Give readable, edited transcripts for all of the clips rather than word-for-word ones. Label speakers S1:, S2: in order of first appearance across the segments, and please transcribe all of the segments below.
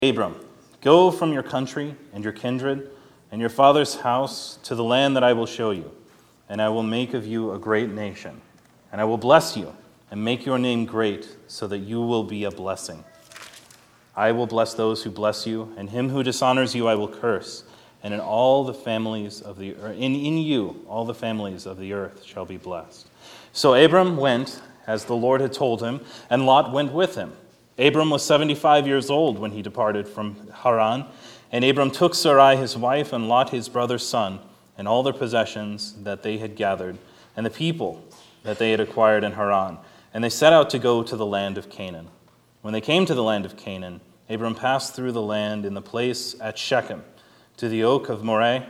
S1: Abram, go from your country and your kindred and your father's house to the land that I will show you, and I will make of you a great nation, and I will bless you and make your name great so that you will be a blessing. I will bless those who bless you, and him who dishonors you I will curse, and in all the families of the earth, in you all the families of the earth shall be blessed. So Abram went as the Lord had told him, and Lot went with him. Abram was 75 years old when he departed from Haran, and Abram took Sarai his wife and Lot his brother's son, and all their possessions that they had gathered, and the people that they had acquired in Haran, and they set out to go to the land of Canaan. When they came to the land of Canaan, Abram passed through the land in the place at Shechem, to the oak of Moreh.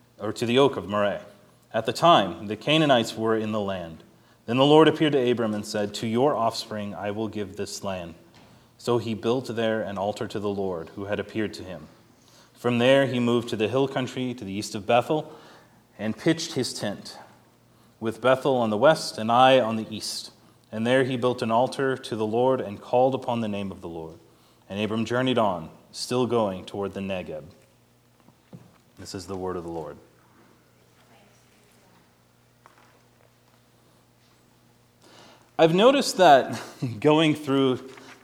S1: At the time, the Canaanites were in the land. Then the Lord appeared to Abram and said, "To your offspring I will give this land." So he built there an altar to the Lord, who had appeared to him. From there he moved to the hill country to the east of Bethel and pitched his tent, with Bethel on the west and Ai on the east. And there he built an altar to the Lord and called upon the name of the Lord. And Abram journeyed on, still going toward the Negeb. This is the word of the Lord. I've noticed that going through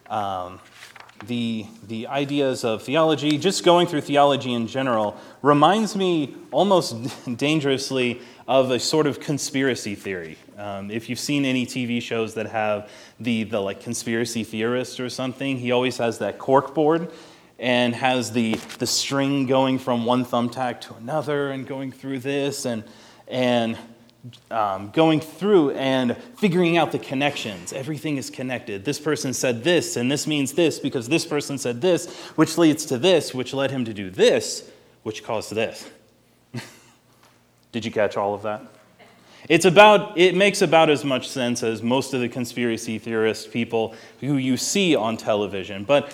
S1: the ideas of theology, just going through theology in general, reminds me almost dangerously of a sort of conspiracy theory. If you've seen any TV shows that have the like conspiracy theorist or something, he always has that cork board and has the string going from one thumbtack to another and going through this and going through and figuring out the connections. Everything is connected. This person said this, and this means this because this person said this, which leads to this, which led him to do this, which caused this. Did you catch all of that? It makes about as much sense as most of the conspiracy theorist people who you see on television. But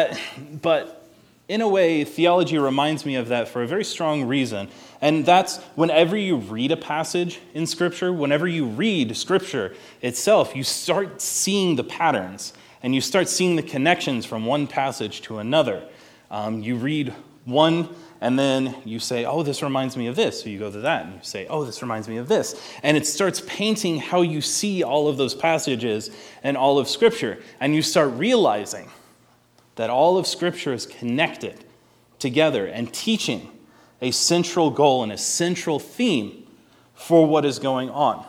S1: in a way, theology reminds me of that for a very strong reason. And that's whenever you read a passage in Scripture, whenever you read Scripture itself, you start seeing the patterns and you start seeing the connections from one passage to another. You read one and then you say, oh, this reminds me of this. So you go to that and you say, oh, this reminds me of this. And it starts painting how you see all of those passages and all of Scripture. And you start realizing that all of Scripture is connected together and teaching a central goal and a central theme for what is going on.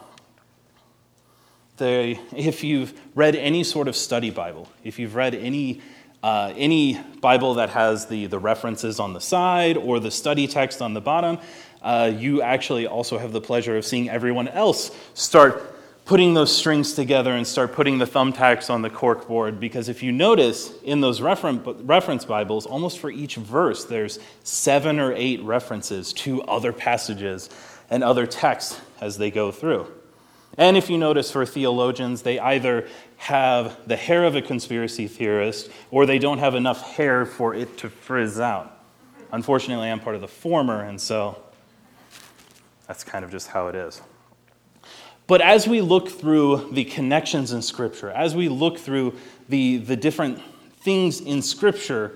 S1: If you've read any sort of study Bible, if you've read any Bible that has the references on the side or the study text on the bottom, you actually also have the pleasure of seeing everyone else start putting those strings together and start putting the thumbtacks on the corkboard, because if you notice in those reference Bibles, almost for each verse, there's 7 or 8 references to other passages and other texts as they go through. And if you notice for theologians, they either have the hair of a conspiracy theorist or they don't have enough hair for it to frizz out. Unfortunately, I'm part of the former, and so that's kind of just how it is. But as we look through the connections in Scripture, as we look through the different things in Scripture,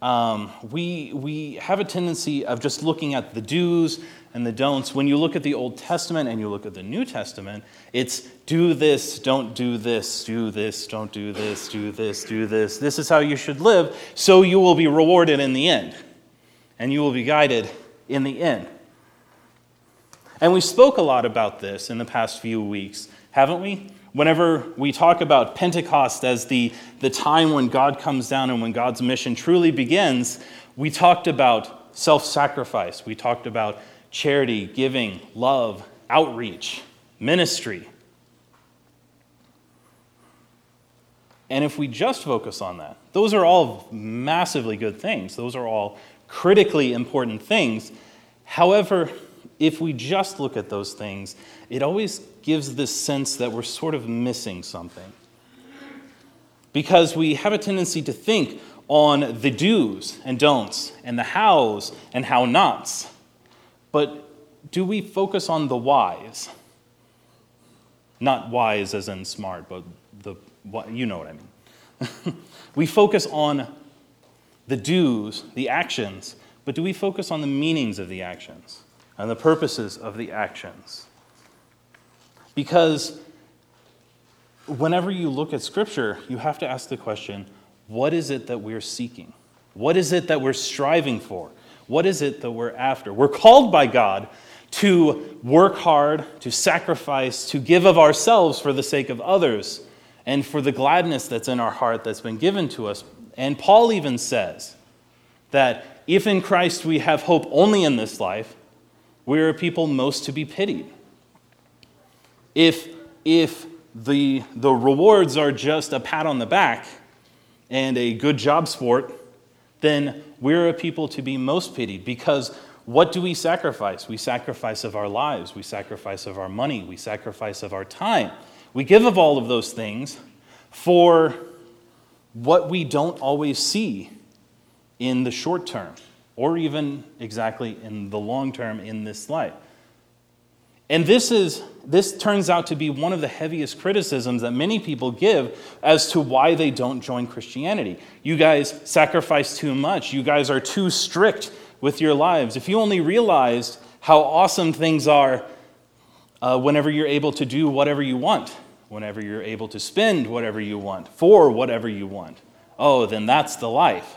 S1: we have a tendency of just looking at the do's and the don'ts. When you look at the Old Testament and you look at the New Testament, it's do this, don't do this, do this, don't do this, do this, do this. This is how you should live, so you will be rewarded in the end, and you will be guided in the end. And we spoke a lot about this in the past few weeks, haven't we? Whenever we talk about Pentecost as the time when God comes down and when God's mission truly begins, we talked about self-sacrifice. We talked about charity, giving, love, outreach, ministry. And if we just focus on that, those are all massively good things. Those are all critically important things. However, if we just look at those things, it always gives this sense that we're sort of missing something. Because we have a tendency to think on the do's and don'ts and the how's and how-nots. But do we focus on the whys? Not wise as in smart, but you know what I mean. We focus on the do's, the actions, but do we focus on the meanings of the actions and the purposes of the actions? Because whenever you look at Scripture, you have to ask the question, what is it that we're seeking? What is it that we're striving for? What is it that we're after? We're called by God to work hard, to sacrifice, to give of ourselves for the sake of others, and for the gladness that's in our heart that's been given to us. And Paul even says that if in Christ we have hope only in this life, we are a people most to be pitied. If the rewards are just a pat on the back and a good job sport, then we're a people to be most pitied, because what do we sacrifice? We sacrifice of our lives, we sacrifice of our money, we sacrifice of our time. We give of all of those things for what we don't always see in the short term, or even exactly in the long term in this life. And this turns out to be one of the heaviest criticisms that many people give as to why they don't join Christianity. You guys sacrifice too much. You guys are too strict with your lives. If you only realized how awesome things are whenever you're able to do whatever you want, whenever you're able to spend whatever you want, for whatever you want, oh, then that's the life.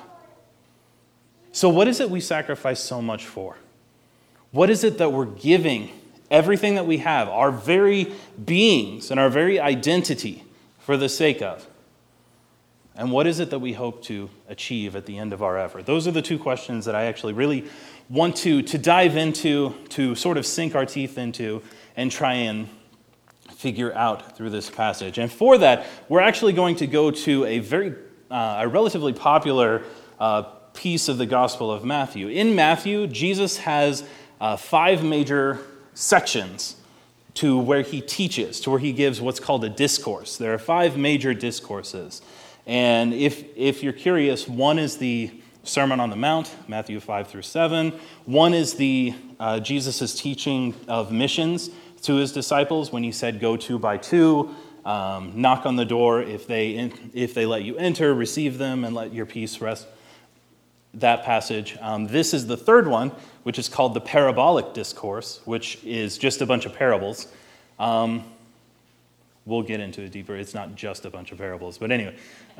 S1: So what is it we sacrifice so much for? What is it that we're giving everything that we have, our very beings and our very identity, for the sake of? And what is it that we hope to achieve at the end of our effort? Those are the two questions that I actually really want to dive into, to sort of sink our teeth into, and try and figure out through this passage. And for that, we're actually going to go to a relatively popular piece of the Gospel of Matthew. In Matthew, Jesus has 5 major sections to where he teaches, to where he gives what's called a discourse. There are 5 major discourses. And if you're curious, one is the Sermon on the Mount, Matthew 5 through 7. One is the Jesus' teaching of missions to his disciples when he said, go 2 by 2, knock on the door. If they let you enter, receive them and let your peace rest. That passage. This is the third one, which is called the parabolic discourse, which is just a bunch of parables. We'll get into it deeper. It's not just a bunch of parables, but anyway.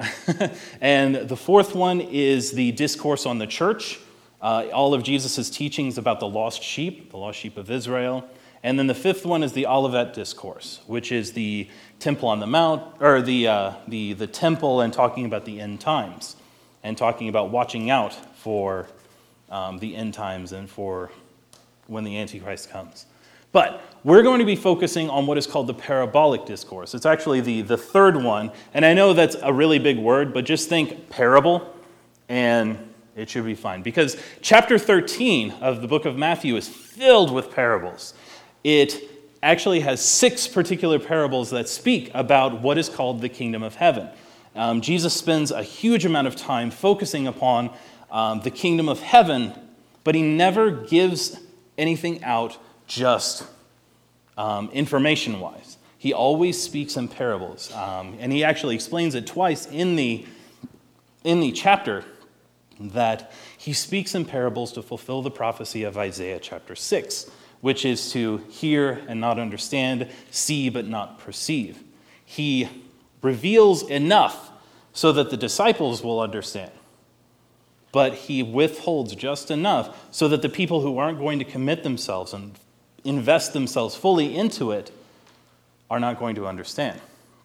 S1: And the fourth one is the discourse on the church, all of Jesus' teachings about the lost sheep of Israel. And then the fifth one is the Olivet discourse, which is the Temple on the Mount, or the temple, and talking about the end times, and talking about watching out for the end times and for when the Antichrist comes. But we're going to be focusing on what is called the parabolic discourse. It's actually the third one, and I know that's a really big word, but just think parable, and it should be fine. Because chapter 13 of the book of Matthew is filled with parables. It actually has 6 particular parables that speak about what is called the kingdom of heaven. Jesus spends a huge amount of time focusing upon the kingdom of heaven, but he never gives anything out just information-wise. He always speaks in parables, and he actually explains it twice in the chapter, that he speaks in parables to fulfill the prophecy of Isaiah chapter 6, which is to hear and not understand, see but not perceive. He reveals enough so that the disciples will understand, but he withholds just enough so that the people who aren't going to commit themselves and invest themselves fully into it are not going to understand.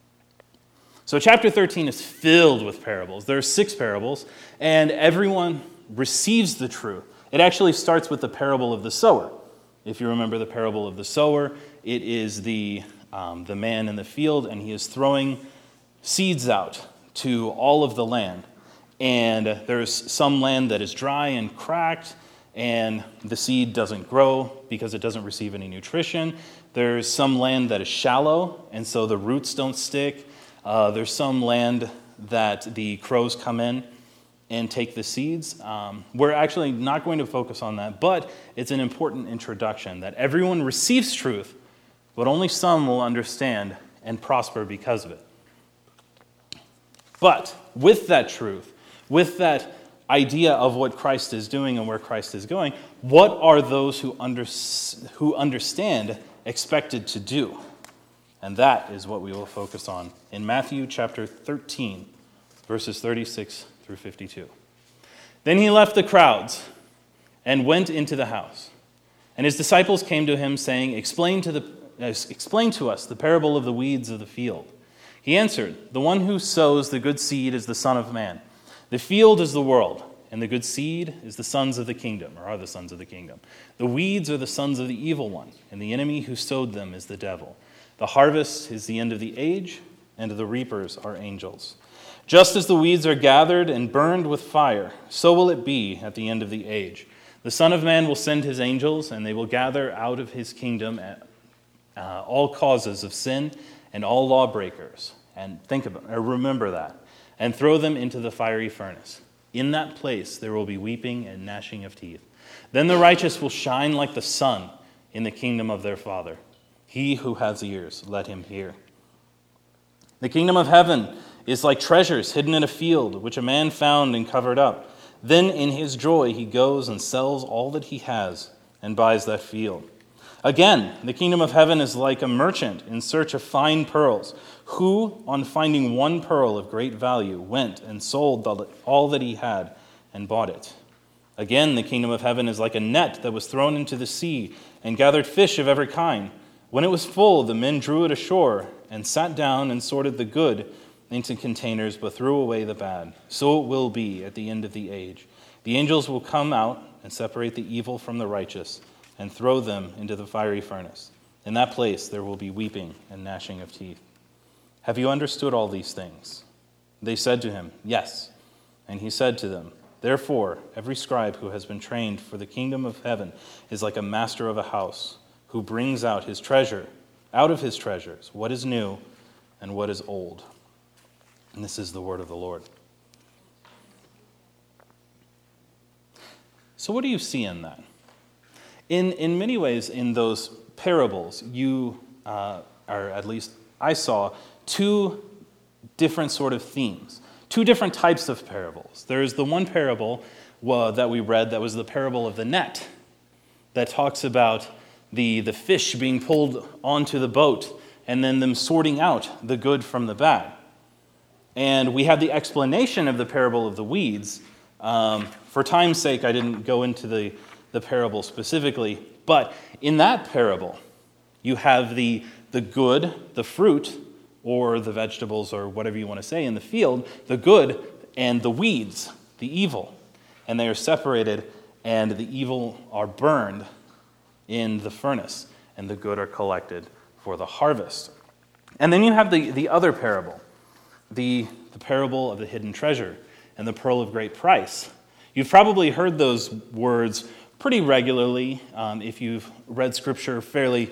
S1: So chapter 13 is filled with parables. There are 6 parables, and everyone receives the truth. It actually starts with the parable of the sower. If you remember the parable of the sower, it is the man in the field, and he is throwing seeds out to all of the land. And there's some land that is dry and cracked, and the seed doesn't grow because it doesn't receive any nutrition. There's some land that is shallow, and so the roots don't stick. There's some land that the crows come in and take the seeds. We're actually not going to focus on that, but it's an important introduction that everyone receives truth, but only some will understand and prosper because of it. But with that truth, with that idea of what Christ is doing and where Christ is going, what are those who understand expected to do? And that is what we will focus on in Matthew chapter 13, verses 36 through 52. Then he left the crowds and went into the house. And his disciples came to him, saying, Explain to us the parable of the weeds of the field. He answered, The one who sows the good seed is the Son of Man. The field is the world, and the good seed is the sons of the kingdom, or are the sons of the kingdom. The weeds are the sons of the evil one, and the enemy who sowed them is the devil. The harvest is the end of the age, and the reapers are angels. Just as the weeds are gathered and burned with fire, so will it be at the end of the age. The Son of Man will send his angels, and they will gather out of his kingdom all causes of sin and all lawbreakers. And remember that. And throw them into the fiery furnace. In that place there will be weeping and gnashing of teeth. Then the righteous will shine like the sun in the kingdom of their Father. He who has ears, let him hear. The kingdom of heaven is like treasures hidden in a field, which a man found and covered up. Then in his joy he goes and sells all that he has and buys that field. Again, the kingdom of heaven is like a merchant in search of fine pearls, who, on finding one pearl of great value, went and sold all that he had and bought it. Again, the kingdom of heaven is like a net that was thrown into the sea and gathered fish of every kind. When it was full, the men drew it ashore and sat down and sorted the good into containers, but threw away the bad. So it will be at the end of the age. The angels will come out and separate the evil from the righteous and throw them into the fiery furnace. In that place there will be weeping and gnashing of teeth. Have you understood all these things? They said to him, Yes. And he said to them, Therefore, every scribe who has been trained for the kingdom of heaven is like a master of a house, who brings out of his treasures, what is new and what is old. And this is the word of the Lord. So what do you see in that? In many ways, in those parables, or at least I saw, two different sort of themes, two different types of parables. There's the one parable that we read that was the parable of the net, that talks about the fish being pulled onto the boat and then them sorting out the good from the bad. And we have the explanation of the parable of the weeds. For time's sake, I didn't go into the parable specifically, but in that parable, you have the good, the fruit, or the vegetables, or whatever you want to say, in the field, the good, and the weeds, the evil. And they are separated, and the evil are burned in the furnace, and the good are collected for the harvest. And then you have the other parable, the parable of the hidden treasure and the pearl of great price. You've probably heard those words pretty regularly if you've read Scripture fairly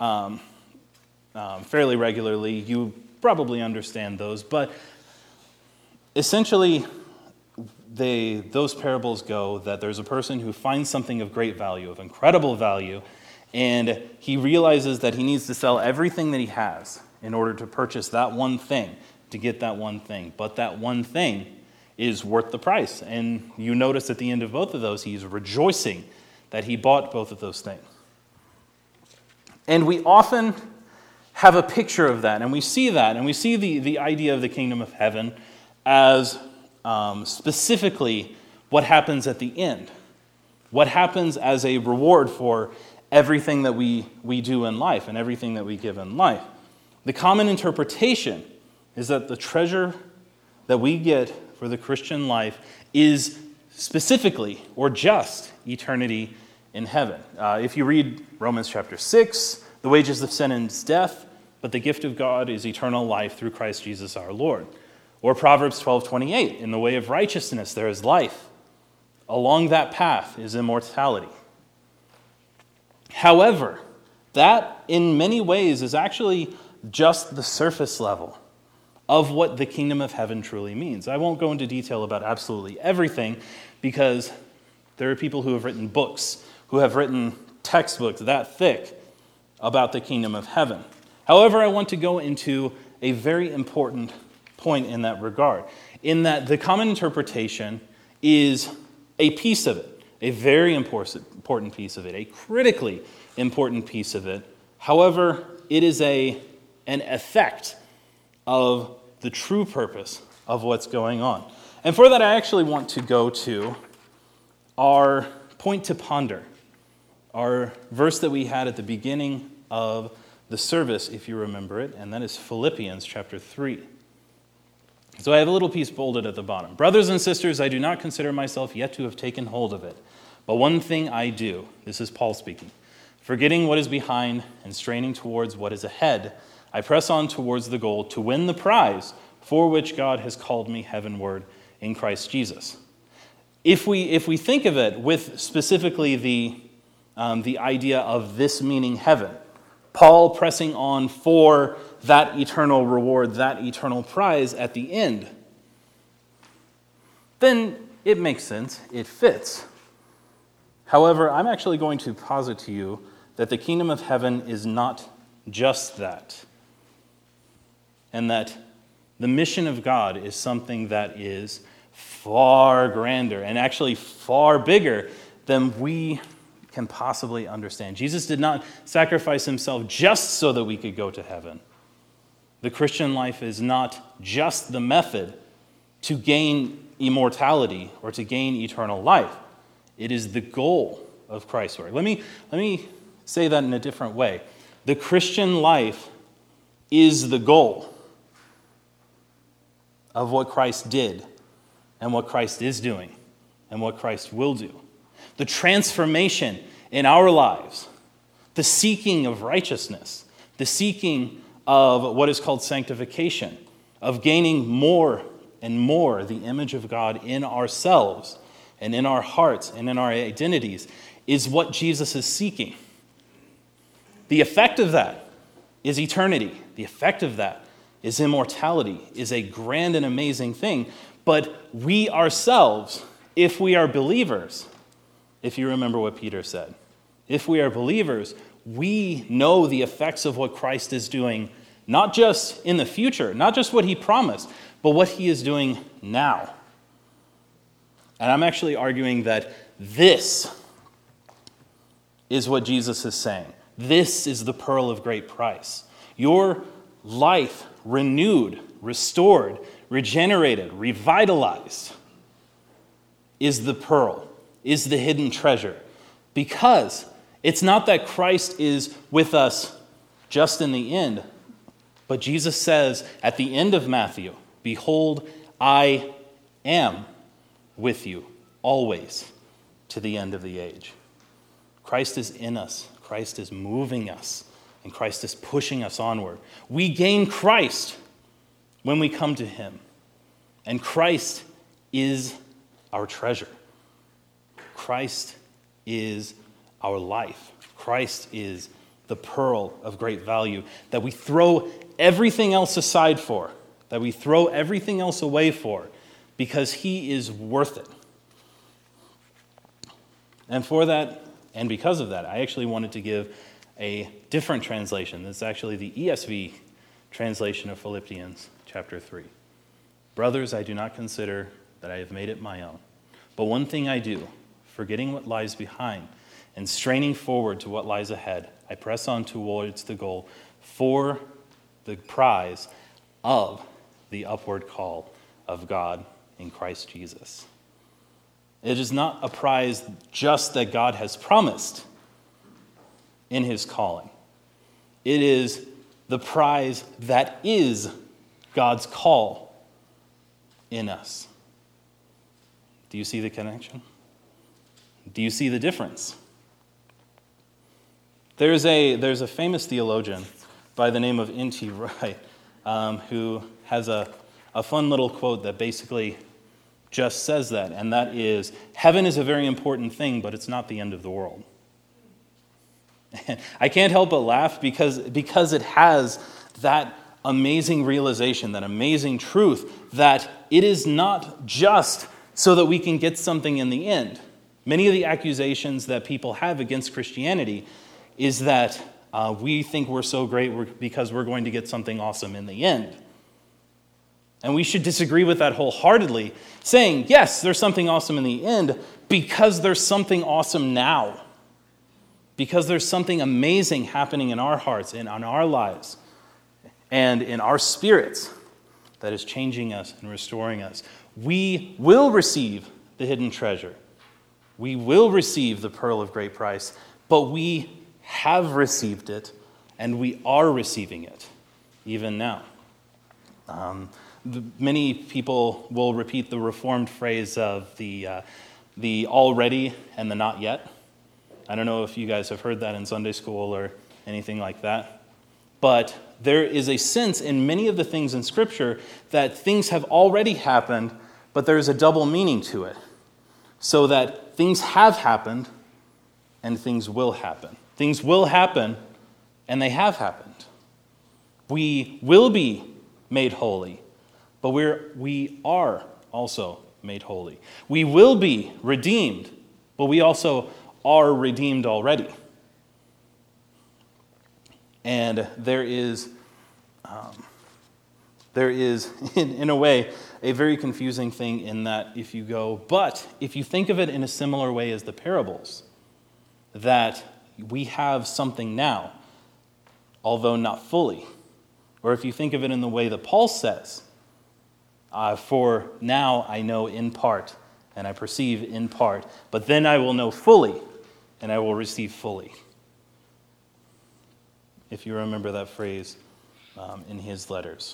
S1: regularly. You probably understand those, but essentially those parables go that there's a person who finds something of great value, of incredible value, and he realizes that he needs to sell everything that he has in order to purchase that one thing, to get that one thing. But that one thing is worth the price. And you notice at the end of both of those, he's rejoicing that he bought both of those things. And we often have a picture of that, and we see that, and we see the idea of the kingdom of heaven as specifically what happens at the end, what happens as a reward for everything that we do in life and everything that we give in life. The common interpretation is that the treasure that we get for the Christian life is specifically or just eternity in heaven. If you read Romans chapter 6, the wages of sin is death, but the gift of God is eternal life through Christ Jesus our Lord. Or Proverbs 12:28, in the way of righteousness there is life. Along that path is immortality. However, that in many ways is actually just the surface level of what the kingdom of heaven truly means. I won't go into detail about absolutely everything because there are people who have written books, who have written textbooks that thick about the kingdom of heaven. However, I want to go into a very important point in that regard, in that the common interpretation is a piece of it, a very important piece of it, a critically important piece of it. However, it is an effect of the true purpose of what's going on. And for that, I actually want to go to our point to ponder, our verse that we had at the beginning of the service, if you remember it, and that is Philippians chapter 3. So I have a little piece bolded at the bottom. Brothers and sisters, I do not consider myself yet to have taken hold of it. But one thing I do, this is Paul speaking, forgetting what is behind and straining towards what is ahead, I press on towards the goal to win the prize for which God has called me heavenward in Christ Jesus. If we think of it with specifically the idea of this meaning heaven, Paul pressing on for that eternal reward, that eternal prize at the end, then it makes sense, it fits. However, I'm actually going to posit to you that the kingdom of heaven is not just that, and that the mission of God is something that is far grander and actually far bigger than we can possibly understand. Jesus did not sacrifice himself just so that we could go to heaven. The Christian life is not just the method to gain immortality or to gain eternal life. It is the goal of Christ's work. Let me say that in a different way. The Christian life is the goal of what Christ did and what Christ is doing and what Christ will do. The transformation in our lives, the seeking of righteousness, the seeking of what is called sanctification, of gaining more and more the image of God in ourselves and in our hearts and in our identities is what Jesus is seeking. The effect of that is eternity. The effect of that is immortality, is a grand and amazing thing. But we ourselves, if we are believers, if you remember what Peter said, if we are believers, we know the effects of what Christ is doing, not just in the future, not just what he promised, but what he is doing now. And I'm actually arguing that this is what Jesus is saying. This is the pearl of great price. Your life renewed, restored, regenerated, revitalized is the pearl, is the hidden treasure. Because it's not that Christ is with us just in the end, but Jesus says at the end of Matthew, "Behold, I am with you always to the end of the age." Christ is in us. Christ is moving us. And Christ is pushing us onward. We gain Christ when we come to him. And Christ is our treasure. Christ is our life. Christ is the pearl of great value that we throw everything else aside for, that we throw everything else away for, because he is worth it. And for that, and because of that, I actually wanted to give a different translation. That's actually the ESV translation of Philippians chapter 3. Brothers, I do not consider that I have made it my own. But one thing I do, forgetting what lies behind and straining forward to what lies ahead, I press on towards the goal for the prize of the upward call of God in Christ Jesus. It is not a prize just that God has promised in his calling. It is the prize that is God's call in us. Do you see the connection? Do you see the difference? There's a famous theologian by the name of N.T. Wright who has a fun little quote that basically just says that, and that is, heaven is a very important thing, but it's not the end of the world. I can't help but laugh because it has that amazing realization, that amazing truth, that it is not just so that we can get something in the end. Many of the accusations that people have against Christianity is that we think we're so great because we're going to get something awesome in the end. And we should disagree with that wholeheartedly, saying, yes, there's something awesome in the end because there's something awesome now. Because there's something amazing happening in our hearts and in our lives and in our spirits that is changing us and restoring us. We will receive the hidden treasure. We will receive the pearl of great price, but we have received it and we are receiving it even now. Many people will repeat the Reformed phrase of the already and the not yet. I don't know if you guys have heard that in Sunday school or anything like that. But there is a sense in many of the things in Scripture that things have already happened, but there's a double meaning to it. So that things have happened and things will happen. Things will happen and they have happened. We will be made holy, but we are also made holy. We will be redeemed, but we also are redeemed already. And there is in a way, a very confusing thing in that if you think of it in a similar way as the parables, that we have something now, although not fully. Or if you think of it in the way that Paul says, for now I know in part, and I perceive in part, but then I will know fully, and I will receive fully. If you remember that phrase in his letters.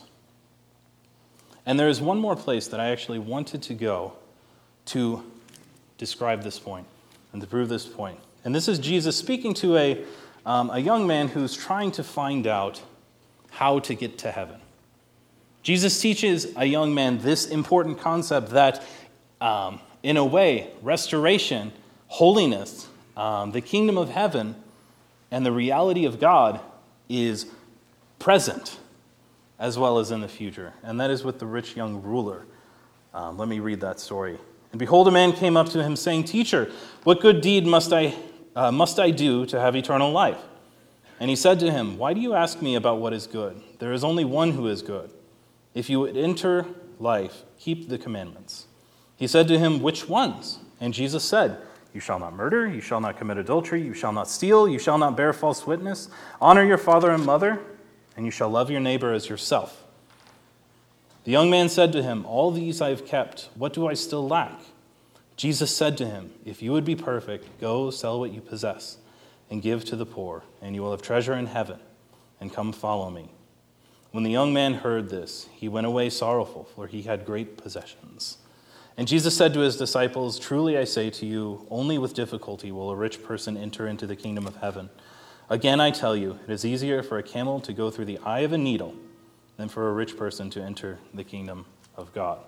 S1: And there is one more place that I actually wanted to go to describe this point and to prove this point. And this is Jesus speaking to a young man who's trying to find out how to get to heaven. Jesus teaches a young man this important concept that, in a way, restoration, holiness, the kingdom of heaven, and the reality of God is present as well as in the future. And that is with the rich young ruler. Let me read that story. And behold, a man came up to him saying, "Teacher, what good deed must I do to have eternal life?" And he said to him, "Why do you ask me about what is good? There is only one who is good. If you would enter life, keep the commandments." He said to him, "Which ones?" And Jesus said, "You shall not murder, you shall not commit adultery, you shall not steal, you shall not bear false witness, honor your father and mother, and you shall love your neighbor as yourself." The young man said to him, "All these I have kept. What do I still lack?" Jesus said to him, "If you would be perfect, go sell what you possess and give to the poor, and you will have treasure in heaven, and come follow me." When the young man heard this, he went away sorrowful, for he had great possessions. And Jesus said to his disciples, "Truly I say to you, only with difficulty will a rich person enter into the kingdom of heaven. Again I tell you, it is easier for a camel to go through the eye of a needle than for a rich person to enter the kingdom of God."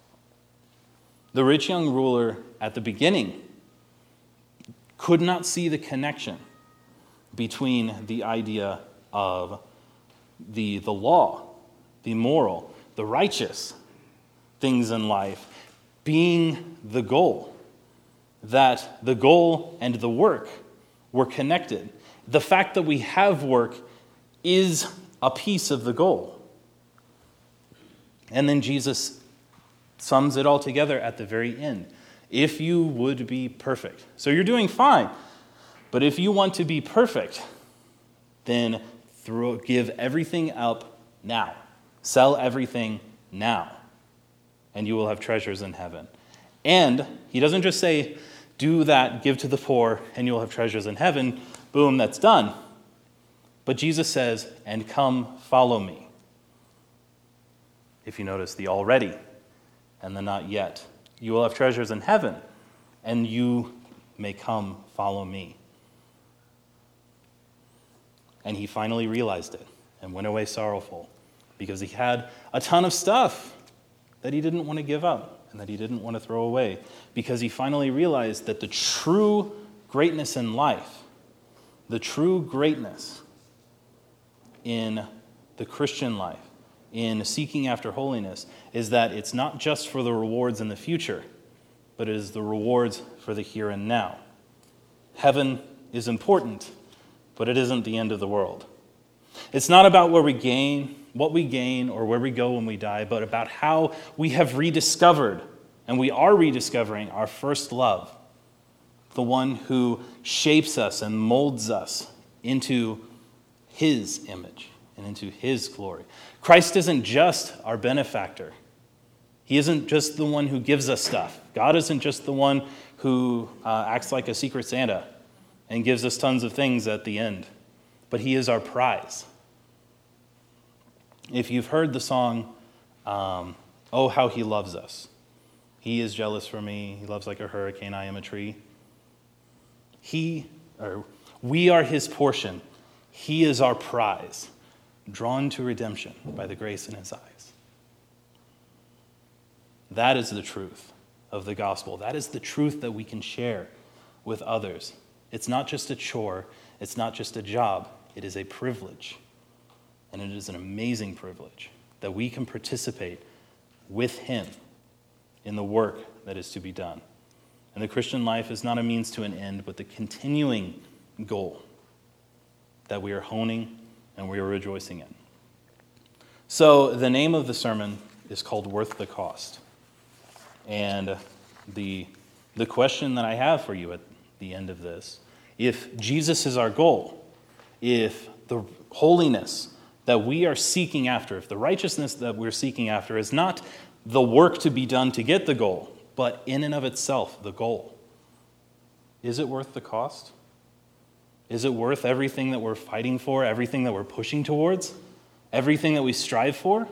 S1: The rich young ruler at the beginning could not see the connection between the idea of the law, the moral, the righteous things in life being the goal, that the goal and the work were connected. The fact that we have work is a piece of the goal. And then Jesus sums it all together at the very end. If you would be perfect. So you're doing fine. But if you want to be perfect, then give everything up now. Sell everything now. And you will have treasures in heaven. And he doesn't just say, do that, give to the poor, and you'll have treasures in heaven. Boom, that's done. But Jesus says, and come follow me. If you notice the already and the not yet. You will have treasures in heaven, and you may come follow me. And he finally realized it and went away sorrowful because he had a ton of stuff that he didn't want to give up and that he didn't want to throw away, because he finally realized that the true greatness in life, the true greatness in the Christian life, in seeking after holiness, is that it's not just for the rewards in the future, but it is the rewards for the here and now. Heaven is important, but it isn't the end of the world. It's not about what we gain what we gain or where we go when we die, but about how we have rediscovered, and we are rediscovering, our first love, the one who shapes us and molds us into his image and into his glory. Christ isn't just our benefactor. He isn't just the one who gives us stuff. God isn't just the one who acts like a secret Santa and gives us tons of things at the end, but he is our prize. If you've heard the song, Oh, How He Loves Us, he is jealous for me, he loves like a hurricane, I am a tree. We are his portion. He is our prize, drawn to redemption by the grace in his eyes. That is the truth of the gospel. That is the truth that we can share with others. It's not just a chore. It's not just a job. It is a privilege. And it is an amazing privilege that we can participate with him in the work that is to be done. And the Christian life is not a means to an end, but the continuing goal that we are honing and we are rejoicing in. So the name of the sermon is called Worth the Cost. And the question that I have for you at the end of this, if Jesus is our goal, if the holiness that we are seeking after, if the righteousness that we're seeking after is not the work to be done to get the goal, but in and of itself, the goal, is it worth the cost? Is it worth everything that we're fighting for, everything that we're pushing towards, everything that we strive for?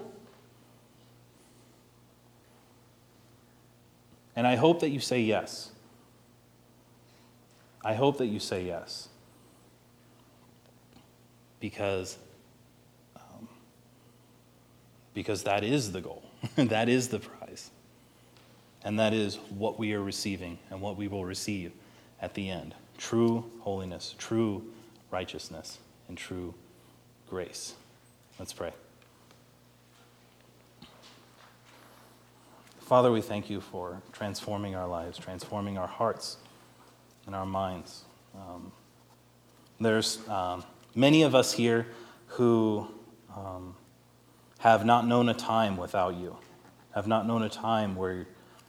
S1: And I hope that you say yes. I hope that you say yes. Because that is the goal. That is the prize. And that is what we are receiving and what we will receive at the end. True holiness, true righteousness, and true grace. Let's pray. Father, we thank you for transforming our lives, transforming our hearts and our minds. There's many of us here who have not known a time without you, have not known a time where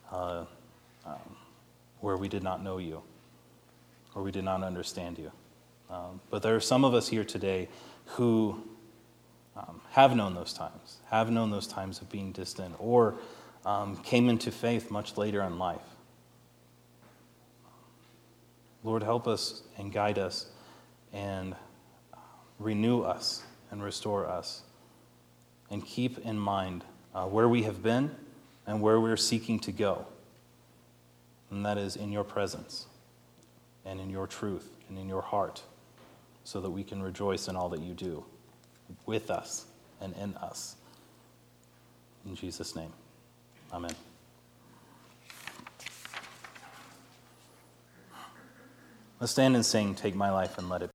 S1: we did not know you, or we did not understand you. But there are some of us here today who have known those times of being distant, or came into faith much later in life. Lord, help us and guide us and renew us and restore us, and keep in mind where we have been and where we're seeking to go. And that is in your presence and in your truth and in your heart, so that we can rejoice in all that you do with us and in us. In Jesus' name, amen. Let's stand and sing, Take My Life and Let It Be.